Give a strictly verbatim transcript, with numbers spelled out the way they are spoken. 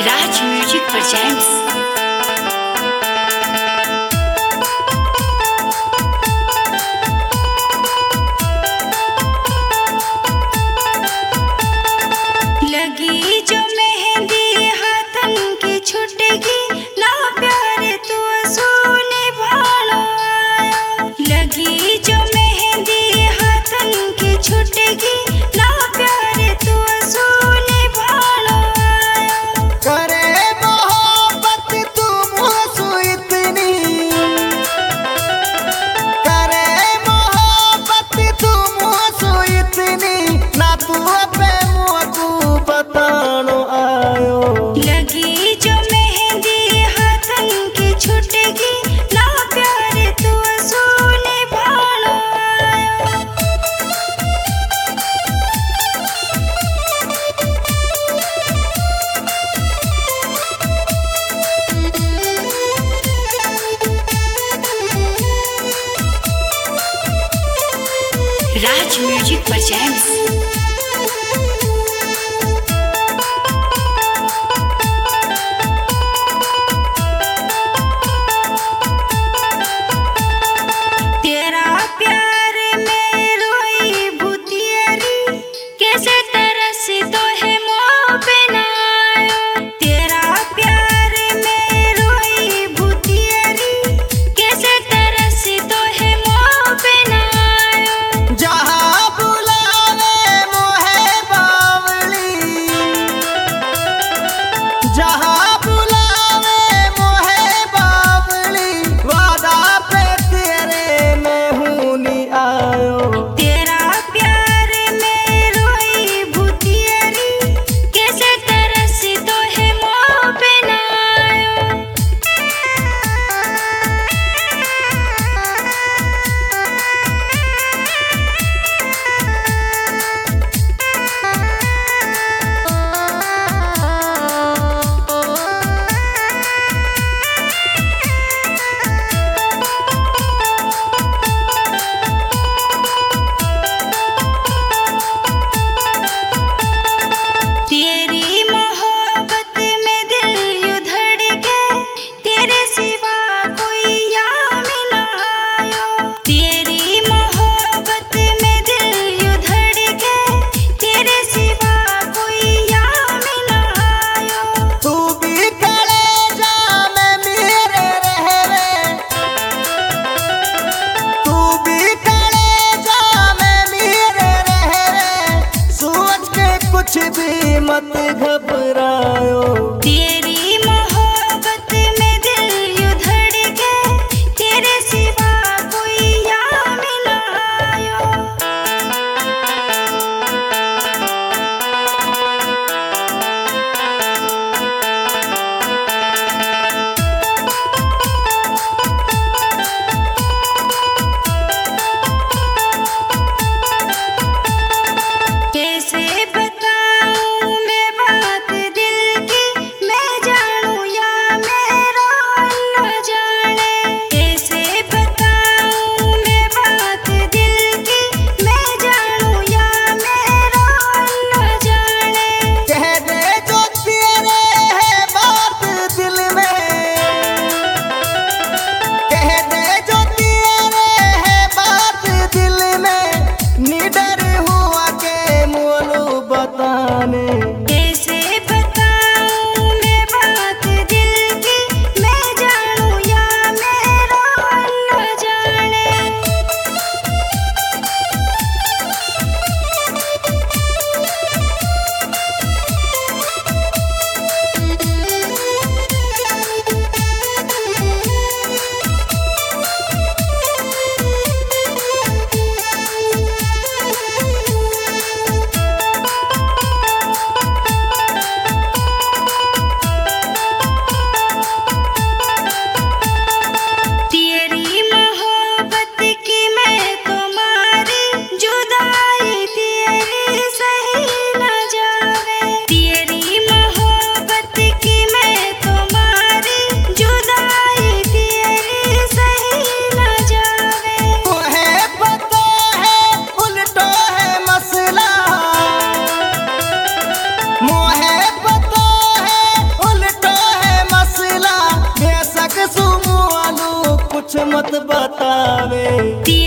Raj Music presents लगी जो मेहंदी हाथन की छुटेगी ना प्यारे तू सोने भालो आया। लगी जो मेहंदी हाथन की छुटेगी ना प्यारे तू सोने भालो आया। करे मोहब्बत तू मुझसे इतनी, करे मोहब्बत तू मुझसे इतनी, ना तू अपने मुँह को बतानो आयो। लगी जो मेहंदी हाथन की छुटेगी ना प्यारे तू सोने भालो आया। Raj Music presents तेरा प्यार में रोई भूतियरी, कैसे तरसी तो है मोह पे ना आयो। तेरा प्यार में रोई भूतियरी, कैसे तरसी तो है मोह पे ना आयो। जहाँ बुलावे मोहे बावली, जहाँ बुलावे मोहे बावली, वादा पे तेरे मैं हूँ नहीं आयो। तेरा प्यार में रोई भूतियरी, कैसे तरसी तो है मोह पे ना आयो। तेरी मोहब्बत में दिल यूं धड़के, तेरे सिवा कोई यार मिला आयो। तेरी मोहब्बत में दिल यूं धड़के, तेरे सिवा कोई यार मिला आयो। तू भी कलेजा में मेरे रहवे, तू भी कलेजा में मेरे रहवे, सोच के कुछ भी मत घबरायो। तेरी मोहब्बत में दिल यूं धड़के, तेरे सिवा कोई यार मिला आयो। कैसे बताऊं मैं बात दिल की, मैं जानूं या मेरा न जाने। कैसे बताऊं मैं बात दिल की, मैं जानूं या मेरा न जाने। कह दे जो तेरे है बात दिल में, कह दे जो तेरे है बात दिल में, निडर हुआ के मोलो बताने। कैसे बताऊं मैं बात दिल की, मैं जानूं या मेरा न जाने। बतावे।